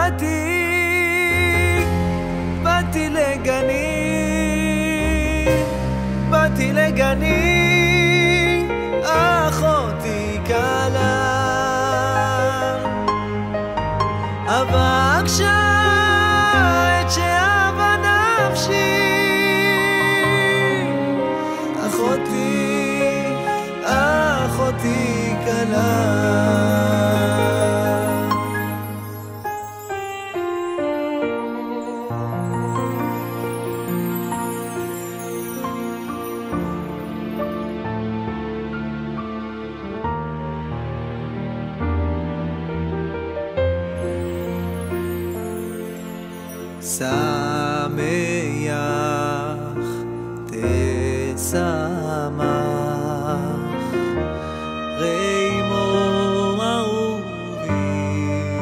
באתי לגני, אחותי קלה, אבקשה את שאהבה נפשי, אחותי קלה. שמח תשמח רימו אהובי,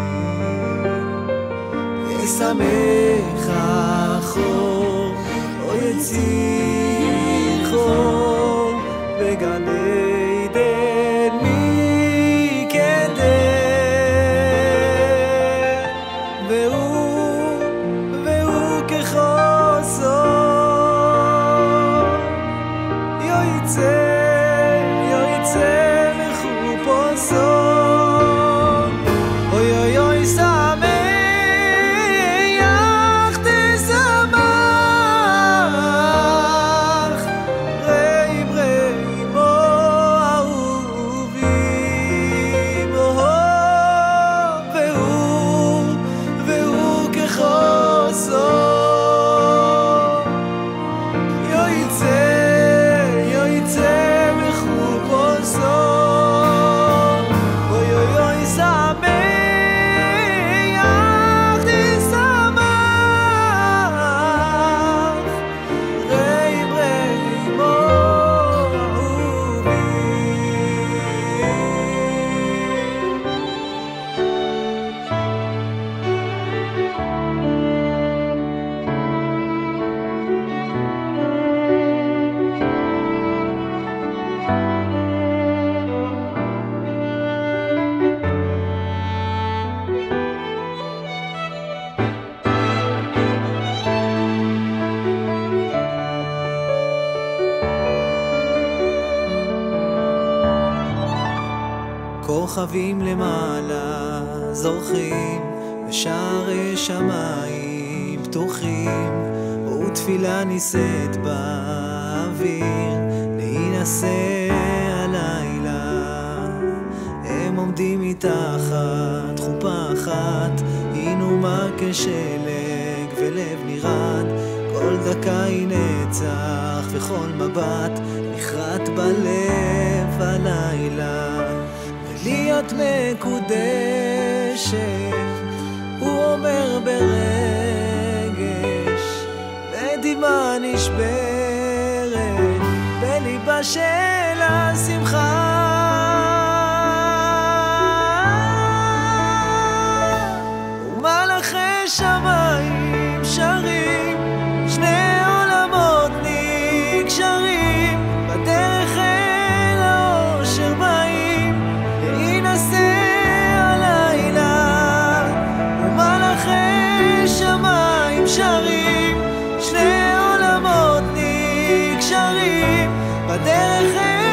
ישמח אחו או יציחו בגן עדן מקדם, והוא כחוסו יוצא מחופשו, אוי אוי אוי שמח תשמח רימו אהובים, והוא כחוסו יוצא מחופשו, אוי אוי אוי שמח תשמח רימו אהובים. כוכבים למעלה זורחים ושערי שמיים פתוחים, ותפילה נישאת באוויר להינשא הלילה. הם עומדים מתחת חופה אחת, עינומה כשלג ולב נרעד, כל דקה היא נצח וכל מבט נחרט בלב הלילה. להיות מקודשת, הוא אומר ברגש, ודמעה נשברת בליבה של השמחה. ומלאכי שמיים שרים, שני עולמות נקשרים, בדרך אל האושר באים להינשא הלילה. ומלאכי שמיים שרים, שני עולמות נקשרים, בדרך